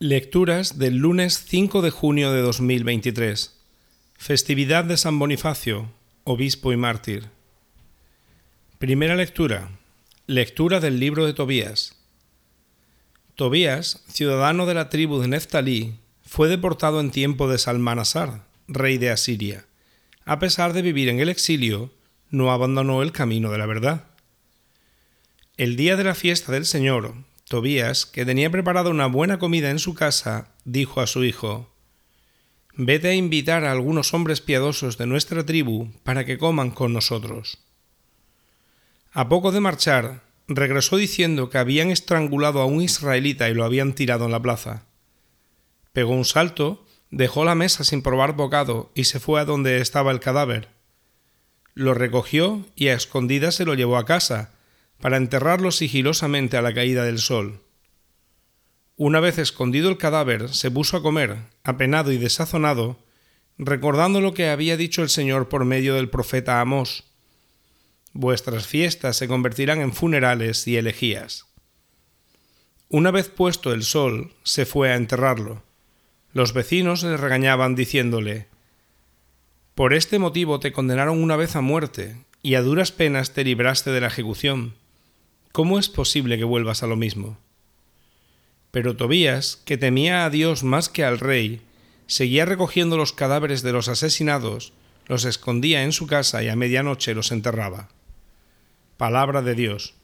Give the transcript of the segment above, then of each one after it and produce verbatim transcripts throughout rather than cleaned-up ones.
Lecturas del lunes cinco de junio de dos mil veintitrés. Festividad de San Bonifacio, obispo y mártir. Primera lectura. Lectura del libro de Tobías. Tobías, ciudadano de la tribu de Neftalí, fue deportado en tiempo de Salmanasar, rey de Asiria. A pesar de vivir en el exilio, no abandonó el camino de la verdad. El día de la fiesta del Señor, Tobías, que tenía preparada una buena comida en su casa, dijo a su hijo: «Vete a invitar a algunos hombres piadosos de nuestra tribu para que coman con nosotros». A poco de marchar, regresó diciendo que habían estrangulado a un israelita y lo habían tirado en la plaza. Pegó un salto, dejó la mesa sin probar bocado y se fue a donde estaba el cadáver. Lo recogió y a escondidas se lo llevó a casa, para enterrarlo sigilosamente a la caída del sol. Una vez escondido el cadáver, se puso a comer, apenado y desazonado, recordando lo que había dicho el Señor por medio del profeta Amós: «Vuestras fiestas se convertirán en funerales y elegías». Una vez puesto el sol, se fue a enterrarlo. Los vecinos le regañaban diciéndole: «Por este motivo te condenaron una vez a muerte, y a duras penas te libraste de la ejecución. ¿Cómo es posible que vuelvas a lo mismo?». Pero Tobías, que temía a Dios más que al rey, seguía recogiendo los cadáveres de los asesinados, los escondía en su casa y a medianoche los enterraba. Palabra de Dios.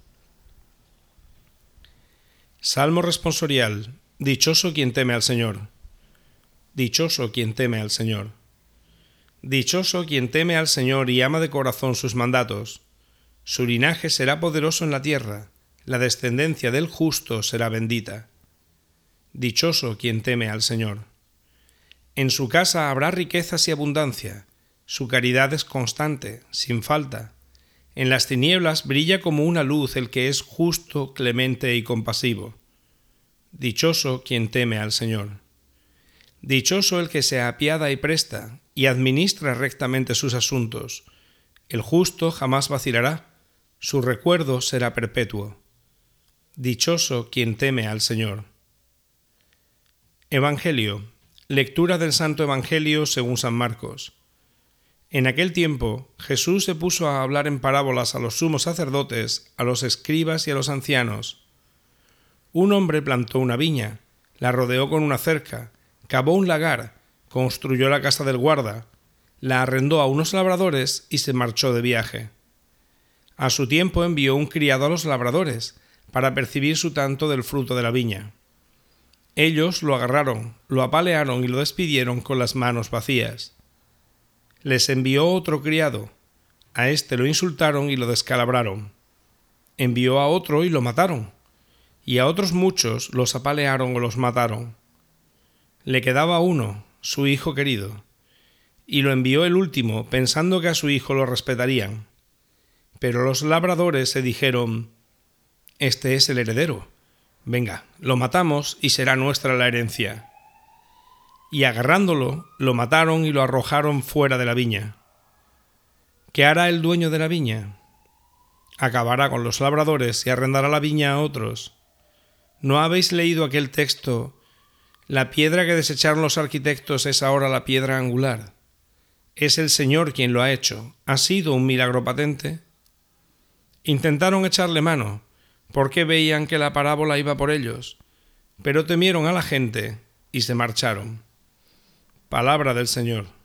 Salmo responsorial. Dichoso quien teme al Señor. Dichoso quien teme al Señor. Dichoso quien teme al Señor y ama de corazón sus mandatos. Su linaje será poderoso en la tierra, la descendencia del justo será bendita. Dichoso quien teme al Señor. En su casa habrá riquezas y abundancia, su caridad es constante, sin falta. En las tinieblas brilla como una luz el que es justo, clemente y compasivo. Dichoso quien teme al Señor. Dichoso el que se apiada y presta, y administra rectamente sus asuntos. El justo jamás vacilará, su recuerdo será perpetuo. Dichoso quien teme al Señor. Evangelio. Lectura del Santo Evangelio según San Marcos. En aquel tiempo, Jesús se puso a hablar en parábolas a los sumos sacerdotes, a los escribas y a los ancianos. Un hombre plantó una viña, la rodeó con una cerca, cavó un lagar, construyó la casa del guarda, la arrendó a unos labradores y se marchó de viaje. A su tiempo envió un criado a los labradores, para percibir su tanto del fruto de la viña. Ellos lo agarraron, lo apalearon y lo despidieron con las manos vacías. Les envió otro criado. A éste lo insultaron y lo descalabraron. Envió a otro y lo mataron. Y a otros muchos los apalearon o los mataron. Le quedaba uno, su hijo querido. Y lo envió el último, pensando que a su hijo lo respetarían. Pero los labradores se dijeron: «Este es el heredero. Venga, lo matamos y será nuestra la herencia». Y agarrándolo, lo mataron y lo arrojaron fuera de la viña. ¿Qué hará el dueño de la viña? Acabará con los labradores y arrendará la viña a otros. ¿No habéis leído aquel texto: «La piedra que desecharon los arquitectos es ahora la piedra angular»? Es el Señor quien lo ha hecho. ¿Ha sido un milagro patente? Intentaron echarle mano, porque veían que la parábola iba por ellos, pero temieron a la gente y se marcharon. Palabra del Señor.